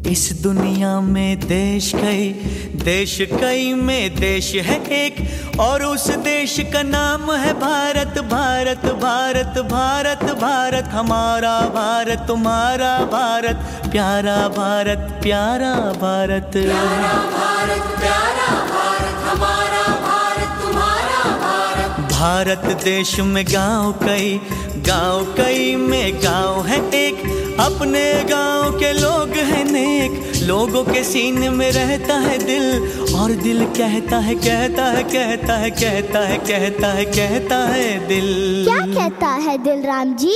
इस दुनिया में देश कई में देश है एक, और उस देश का नाम है भारत। भारत भारत भारत भारत हमारा भारत, तुम्हारा भारत, प्यारा भारत, प्यारा भारत, प्यारा भारत, प्यारा भारत, हमारा भारत, तुम्हारा भारत। भारत देश में गांव कई में गांव है एक, अपने गांव के लोग हैं नेक, लोगों के सीने में रहता है दिल, और दिल कहता है कहता है कहता है कहता है कहता है कहता है दिल। क्या कहता है दिल राम जी?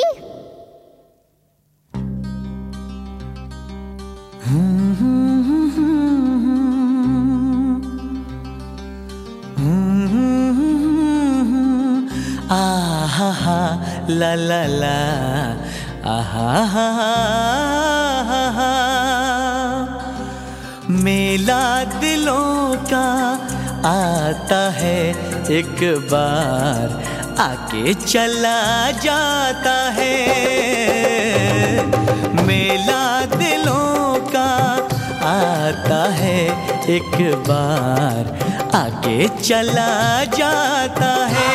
आहा हा ला ला ला, आहा हा हा, मेला दिलों का आता है एक बार, आके चला जाता है। मेला दिलों का आता है एक बार, आके चला जाता है।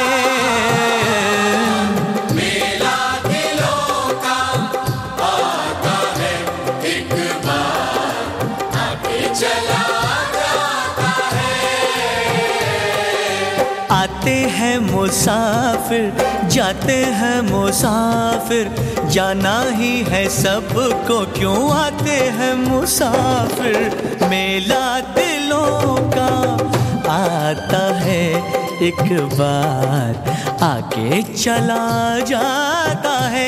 आते हैं मुसाफिर, जाते हैं मुसाफिर, जाना ही है सबको, क्यों आते हैं मुसाफिर। मेला दिलों का आता है एक बार, आके चला जाता है।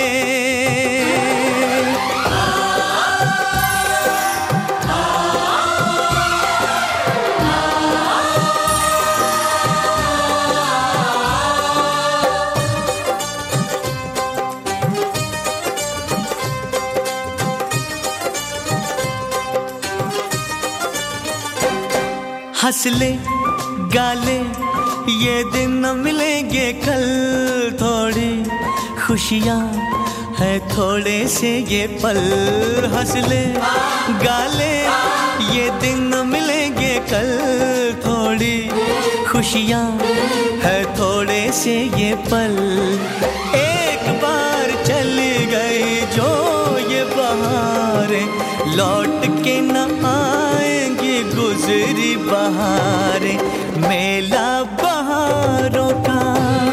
हंस ले गाले ये दिन न मिलेंगे कल, थोड़ी खुशियाँ है थोड़े से ये पल। हंस ले गाले ये दिन न मिलेंगे कल, थोड़ी खुशियाँ है थोड़े से ये पल। एक बार चली गई जो ये बहारें, लौट के न आएंगी गुजरी बहारें। मेला बहारों का,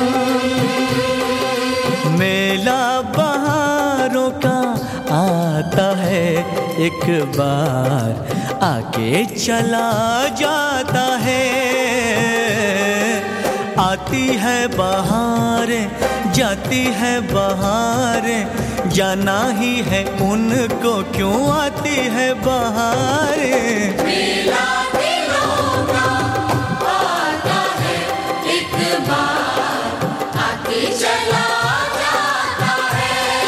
मेला बहारों का आता है एक बार, आके चला जाता है। आती है बहारें, जाती है बहारें, जाना ही है उनको, क्यों आती है बहारें। मेला दिलों का आता है एक बार, आके चला जाता है।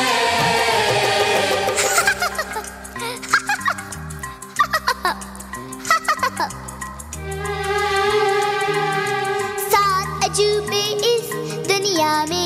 सात अजूबे इस दुनिया में,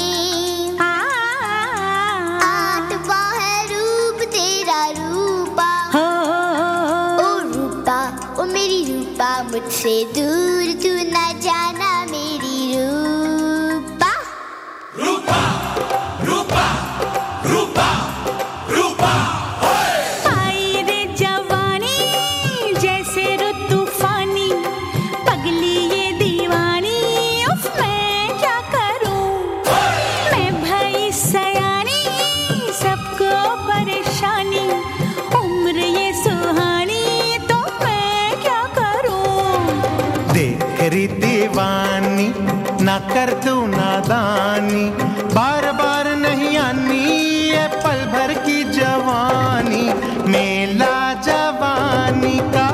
मुझसे दूर तू न जाना मेरी रूपा। रूपा रूपा रूपा रूपा, आई रे जवानी जैसे रुत तूफानी, पगली ये दीवानी, उफ मैं क्या करूं। मैं भई सयानी, सबको परेशानी, उम्र ये सुहानी, तो मैं क्या करूं। देख री दीवानी ना कर तू नादानी, बार बार नहीं आनी ये पल भर की जवानी। मेला जवानी का,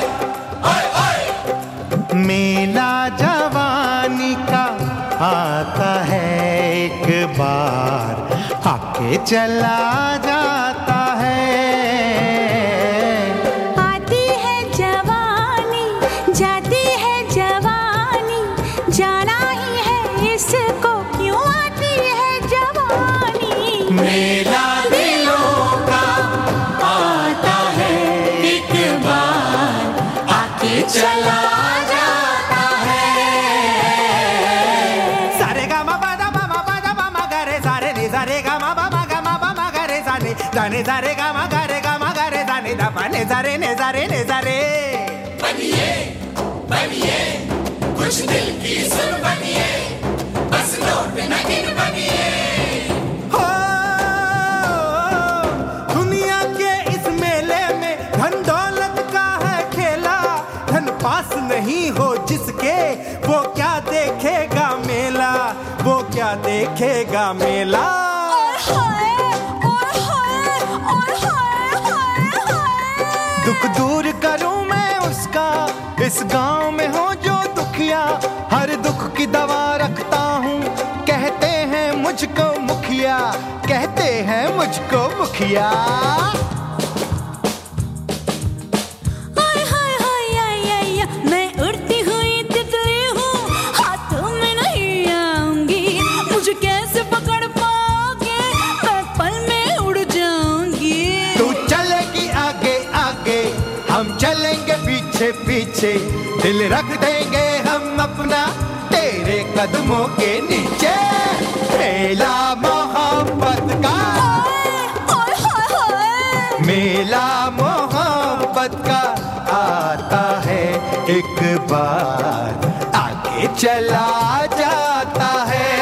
मेला जवानी का आता है एक बार, आके चला जाता है। आती है जवानी, जाती है जवानी, जाना ही है इसको, क्यों आती है जवानी। मेला दिलों का आता है एक जाने जारे गामा गारे जाने दा पाने जारे ने जारे ने जारे। बनिए बनिए कुछ दिल की सुन बनिए, बस नोट न गिन बनिए। हो दुनिया के इस मेले में धन दौलत का है खेला, धन पास नहीं हो जिसके वो क्या देखेगा मेला, वो क्या देखेगा मेला। दुख दूर करूं मैं उसका, इस गांव में हो जो दुखिया, हर दुख की दवा रखता हूँ। कहते हैं मुझको मुखिया, कहते हैं मुझको मुखिया। मैं उड़ती हुई तितली हूँ, हाथों में नहीं आऊंगी, मुझे कैसे पकड़ पाओगे, मैं पल में उड़ जाऊंगी। तू चलेगी आगे आगे, हम चलेंगे पीछे पीछे, दिल रख देंगे हम अपना तेरे कदमों के नीचे। मेला मोहब्बत का, मेला मोहब्बत का आता है एक बार, आगे चला जाता है।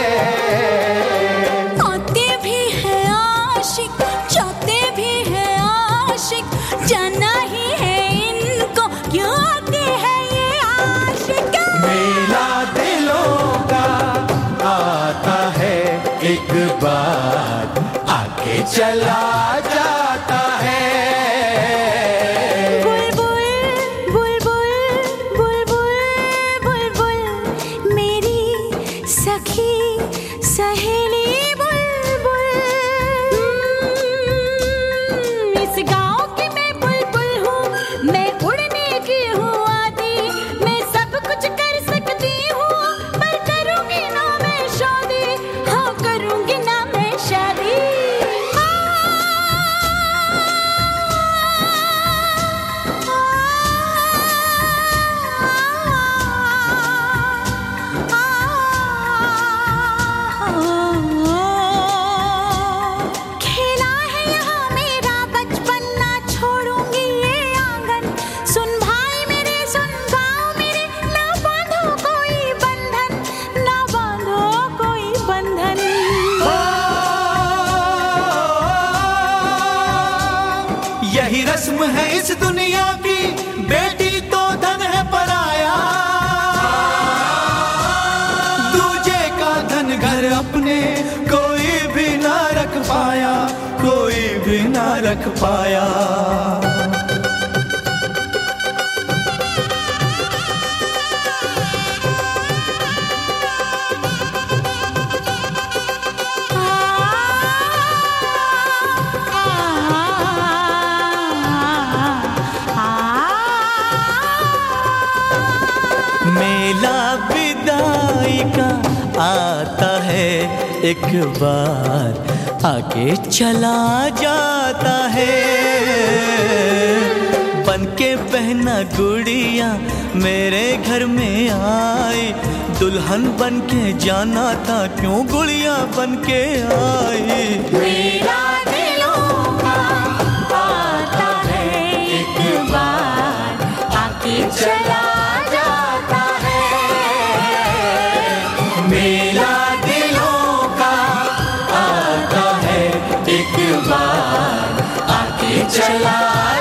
आते भी है आशिक, जाते भी है आशिक, जाना ही है इनको क्यों आते हैं ये आशिक। मेला दिलों का आता है एक बार, आगे चला जाता है। बुलबुल बुलबुल बुलबुल बुलबुल मेरी सखी सहेली बुलबुल, इस गाँव की मैं बुलबुल हूँ, मैं उड़ने की हूँ आदि, मैं सब कुछ कर सकती हूँ, पर करूँगी ना मैं शादी, हाँ करूँगी ना मैं शादी। खेला है यहाँ मेरा बचपन, ना छोड़ूंगी ये आंगन, सुन भाई मेरे सुन गाँव मेरे, ना बांधो कोई बंधन, ना बांधो कोई बंधन। यही रस्म है इस दुनिया की, बेटी तो धन है पराया, दूजे का धन घर अपने कोई भी ना रख पाया, कोई भी ना रख पाया। मेला विदाई का आता है एक बार, आगे चला जाता है। बनके बहना गुड़िया मेरे घर में आई, दुल्हन बनके जाना था क्यों गुड़िया बनके आई। मेरा दिलों का आता है एक बार, आके चला जाता है। मेला दिलों का आता है एक बार, आगे चला